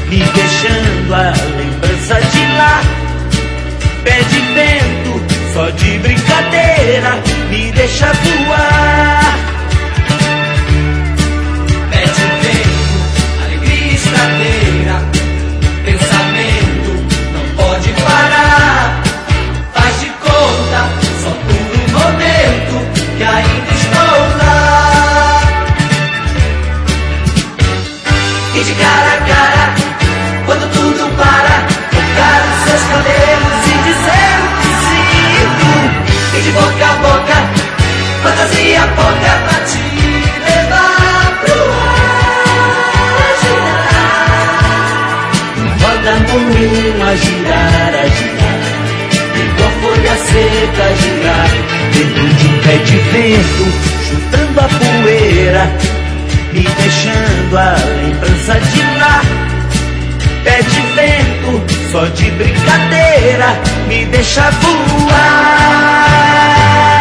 me deixando a lembrança de lá. Pé de vento, só de brincadeira, me deixa voar. Pé de vento, alegria estadeira, pensamento não pode parar. Faz de conta, só por um momento, que ainda estou lá. E de cara a cara, quando tudo para, tocar os seus cabelos e dizer o que sinto. E de boca a boca, fantasia pouca pra te levar pro ar. Girar, roda moinho a girar, igual folha seca a girar, dentro de um pé de vento, juntando a poeira, me deixando a lembrança de lá. Pé de vento, só de brincadeira, me deixa voar.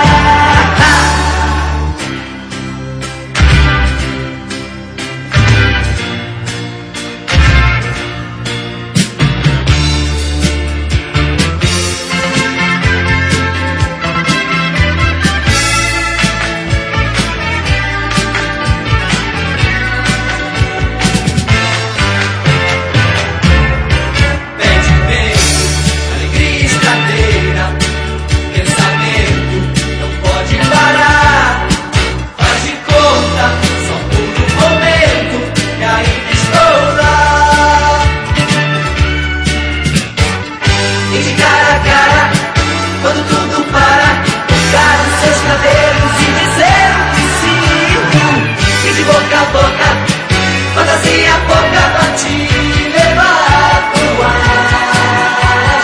fantasia pouca pra te levar pro ar.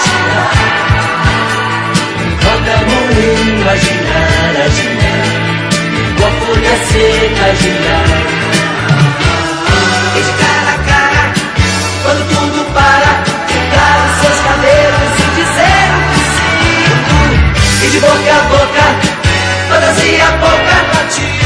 Roda moinho a girar, igual folha seca a girar. E de cara a cara, quando tudo para, tocar os seus cabelos e dizer o que sinto. E de boca a boca, fantasia pouca pra te